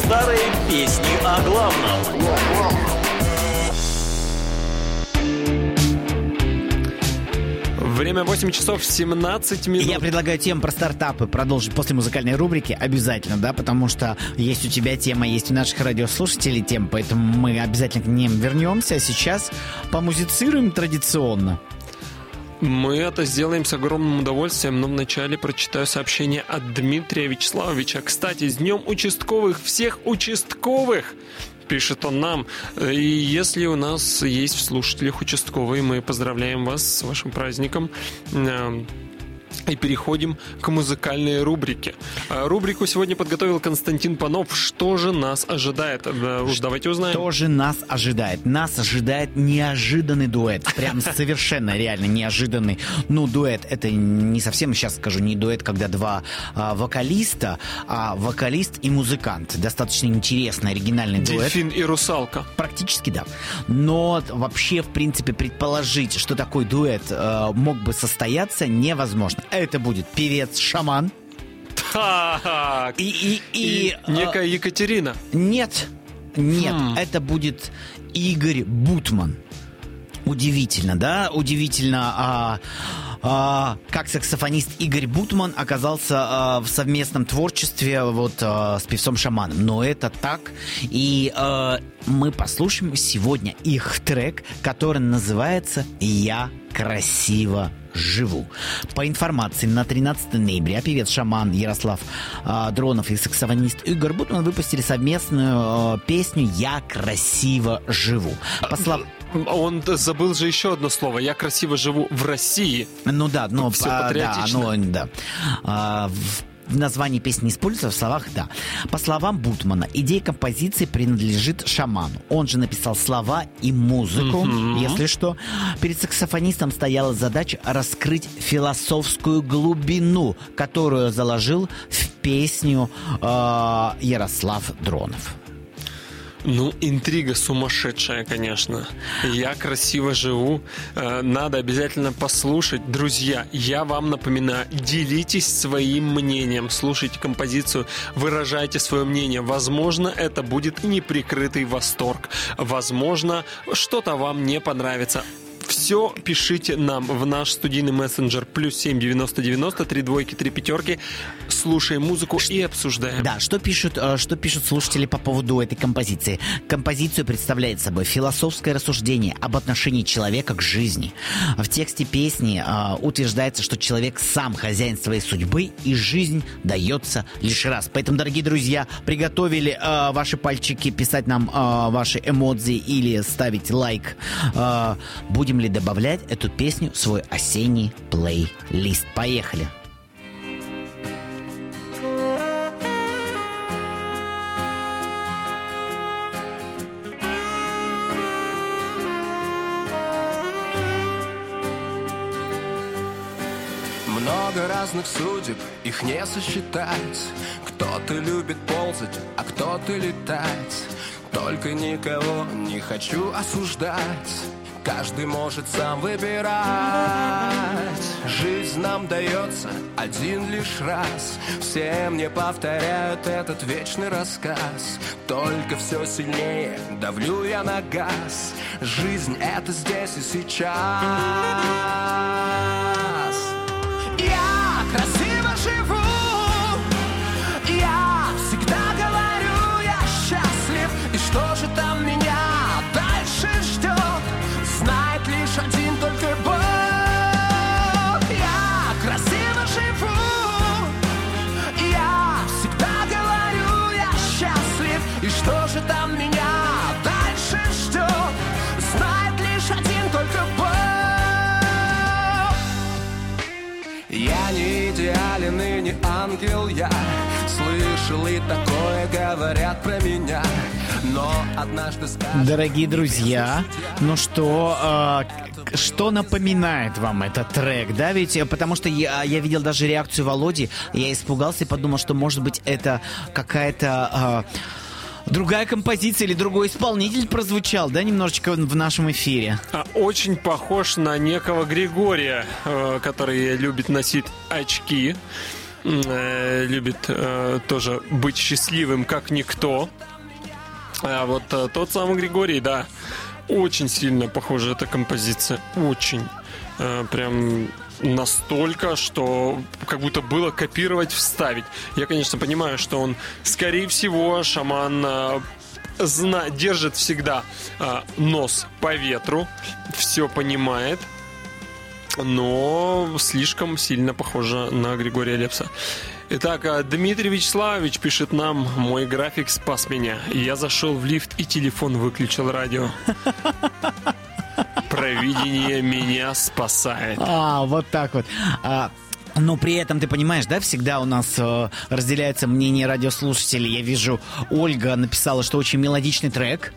Старые песни о главном. Время 8 часов 17 минут. Я предлагаю тему про стартапы продолжить после музыкальной рубрики обязательно, да, потому что есть у тебя тема, есть у наших радиослушателей тема, поэтому мы обязательно к ним вернемся. А сейчас помузицируем традиционно. Мы это сделаем с огромным удовольствием, но вначале прочитаю сообщение от Дмитрия Вячеславовича. Кстати, с Днем участковых, всех участковых! Пишет он нам. И если у нас есть в слушателях участковые, мы поздравляем вас с вашим праздником. И переходим к музыкальной рубрике. Рубрику сегодня подготовил Константин Панов. Что же нас ожидает? Давайте узнаем. Что же нас ожидает? Нас ожидает неожиданный дуэт. Прям совершенно реально неожиданный. Ну, дуэт, это не совсем, сейчас скажу, не дуэт, когда два вокалиста, а вокалист и музыкант. Достаточно интересный, оригинальный дуэт. Дельфин и русалка. Практически да. Но вообще, в принципе, предположить, что такой дуэт мог бы состояться, невозможно. Это будет певец-шаман. Так. И некая Екатерина. Нет, это будет Игорь Бутман. Удивительно, да? Удивительно, как саксофонист Игорь Бутман оказался в совместном творчестве вот с певцом-шаманом. Но это так. И мы послушаем сегодня их трек, который называется «Я красиво живу». По информации, на 13 ноября певец-шаман Ярослав Дронов и саксофонист Игорь Бутман выпустили совместную песню «Я красиво живу». Он забыл же еще одно слово. «Я красиво живу в России». Ну да, но все патриотично. В названии песни не используется, в словах да. По словам Бутмана, идея композиции принадлежит шаману. Он же написал слова и музыку, если что. Перед саксофонистом стояла задача раскрыть философскую глубину, которую заложил в песню Ярослав Дронов. Ну, интрига сумасшедшая, конечно. «Я красиво живу». Надо обязательно послушать. Друзья, я вам напоминаю, делитесь своим мнением. Слушайте композицию, выражайте свое мнение. Возможно, это будет неприкрытый восторг. Возможно, что-то вам не понравится. Все пишите нам в наш студийный мессенджер +7 90 90 3 двойки 3 пятерки. Слушаем музыку и обсуждаем. Да, что пишут слушатели по поводу этой композиции? Композицию представляет собой философское рассуждение об отношении человека к жизни. В тексте песни утверждается, что человек сам хозяин своей судьбы, и жизнь дается лишь раз. Поэтому, дорогие друзья, приготовили ваши пальчики писать нам ваши эмодзи или ставить лайк. Будем ли добавлять эту песню в свой осенний плейлист? Поехали! Много разных судеб, их не сосчитать. Кто-то любит ползать, а кто-то летать. Только никого не хочу осуждать. Каждый может сам выбирать. Жизнь нам дается один лишь раз. Все мне повторяют этот вечный рассказ. Только все сильнее давлю я на газ. Жизнь — это здесь и сейчас. Я красиво живу. Я всегда говорю, я счастлив. И что же там меня дальше ждет? Знает лишь один только Бог. Я красиво живу. Я всегда говорю, я счастлив. И что же там меня дальше ждет? Знает лишь один только Бог. Я не идеален и не ангел, я слышал и такое говорят про меня. Но однажды скажут... Дорогие друзья, ну что напоминает вам этот трек, да, ведь, потому что я видел даже реакцию Володи, я испугался и подумал, что, может быть, это какая-то... другая композиция или другой исполнитель прозвучал, да, немножечко в нашем эфире? Очень похож на некого Григория, который любит носить очки. любит тоже быть счастливым, как никто. А вот тот самый Григорий, да, очень сильно похожа эта композиция. Очень. Прям настолько, что как будто было копировать, вставить. Я, конечно, понимаю, что он, скорее всего, шаман держит всегда нос по ветру, все понимает, но слишком сильно похоже на Григория Лепса. Итак, Дмитрий Вячеславович пишет нам: мой график спас меня. Я зашел в лифт и телефон выключил радио. Провидение меня спасает. Вот так вот. Но при этом, ты понимаешь, да, всегда у нас разделяется мнение радиослушателей. Я вижу, Ольга написала, что очень мелодичный трек.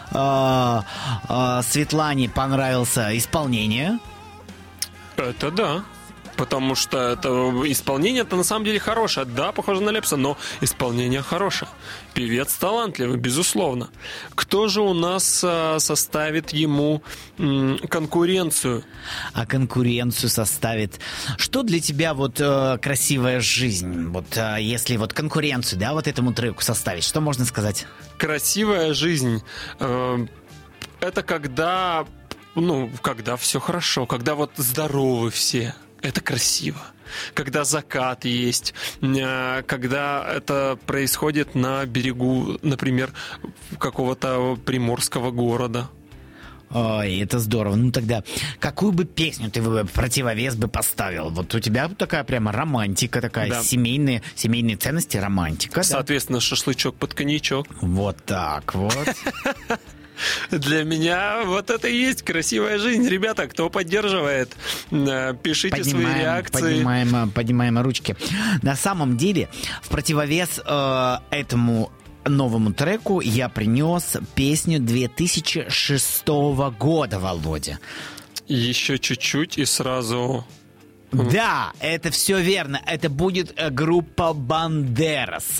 Светлане понравился исполнение. Это да. Потому что это исполнение-то на самом деле хорошее. Да, похоже на Лепса, но исполнение хорошее. Певец талантливый, безусловно. Кто же у нас составит ему конкуренцию? А конкуренцию составит... Что для тебя вот красивая жизнь? Вот если вот конкуренцию, да, вот этому треку составить, что можно сказать? Красивая жизнь это когда все хорошо, когда вот здоровы все. Это красиво. Когда закат есть, когда это происходит на берегу, например, какого-то приморского города. Ой, это здорово. Ну тогда, какую бы песню ты в противовес бы поставил? Вот у тебя такая прямо романтика, такая, да. семейные ценности, романтика. Соответственно, да? Шашлычок под коньячок. Вот так вот. Для меня вот это и есть красивая жизнь. Ребята, кто поддерживает, пишите свои реакции. Поднимаем ручки. На самом деле, в противовес этому новому треку я принес песню 2006 года, Володя. Еще чуть-чуть и сразу... Да, это все верно. Это будет группа Бандерас.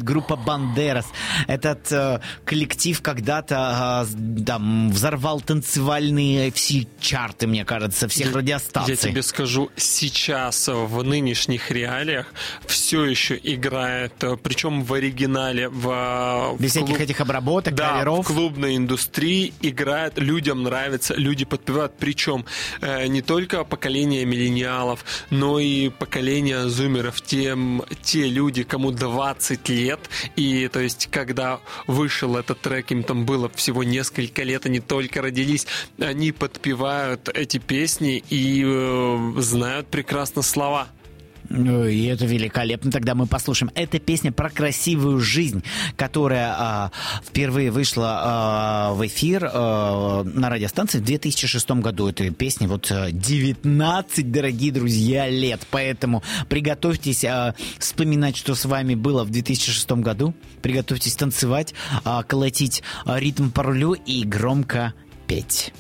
Этот коллектив когда-то взорвал танцевальные все чарты, мне кажется, всех радиостанций. Я тебе скажу, сейчас в нынешних реалиях все еще играет, причем в оригинале, без всяких этих обработок, каверов. В клубной индустрии играет, людям нравится, люди подпевают. Причем не только поколение миллениалов, но и поколение зумеров, те люди, кому 20 лет, и то есть когда вышел этот трек, им там было всего несколько лет, они только родились, они подпевают эти песни и знают прекрасно слова. И это великолепно. Тогда мы послушаем. Это песня про красивую жизнь, которая впервые вышла в эфир на радиостанции в 2006 году. Этой песне 19, дорогие друзья, лет. Поэтому приготовьтесь вспоминать, что с вами было в 2006 году. Приготовьтесь танцевать, колотить ритм по рулю и громко петь.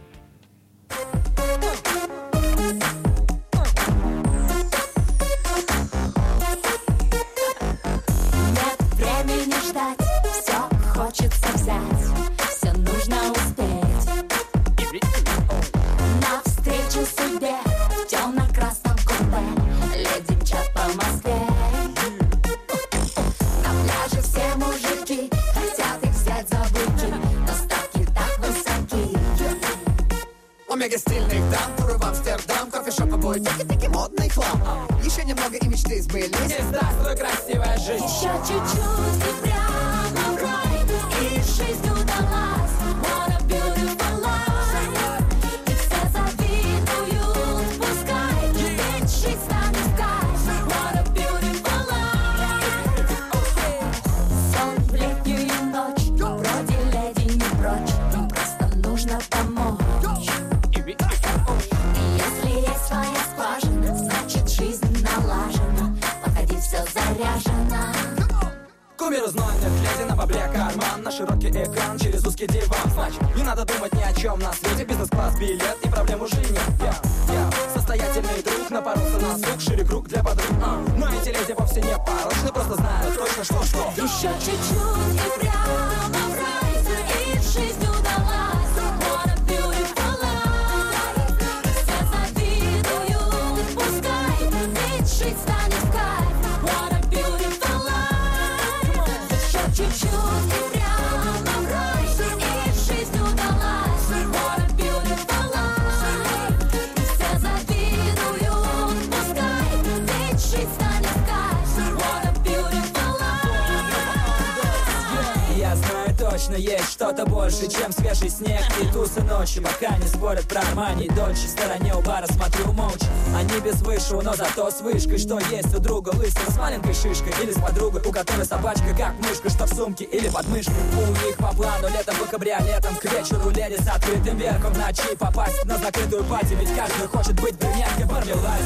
Хочется взять, все нужно успеть. Навстречу судьбе в темно-красном купе леди мчат по Москве. На пляже все мужики хотят их взять за быки, но ставки так высоки. Омега стильных дам, туры в Амстердам, кофешоп обои, тики-тики, модный хлам. Еще немного и мечты сбылись. Здравствуй, красивая жизнь. Еще чуть-чуть и прямо в рай. И жизнь удалась, what a beautiful life. И все завидуют, пускай, ведь жизнь станет в кайф. What a beautiful life. Сон в летнюю ночь, вроде леди не прочь, им просто нужно помочь. И если есть своя скважина, значит жизнь налажена. Подходи, все заряжено. Кумир знойных, леди на бабле карман, на широкий экран через узкий диван. Значит, не надо думать ни о чем на свете, бизнес-класс, билет и проблем уже нет. Я состоятельный друг, напоролся на сук, шире круг для подруг. Но эти леди вовсе не порочны, просто знают точно что. Еще чуть-чуть и прямо в рай, и жизнь удалась. What a beautiful life. Все завидуют, пускай, ведь жизнь станет в кайф. есть что-то больше, чем свежий снег и тусы ночи. Пока не спорят про Армани и Дольче, в стороне у бара смотрю молча. Они без высшего, но зато с вышкой. Что есть у друга лысого с маленькой шишкой, или с подругой, у которой собачка как мышка, что в сумке или под мышкой. У них по плану летом по кабриолетам, к вечеру леди с открытым верхом, в ночи попасть на закрытую пати. Ведь каждый хочет быть брюнеткой, Барби Лайф.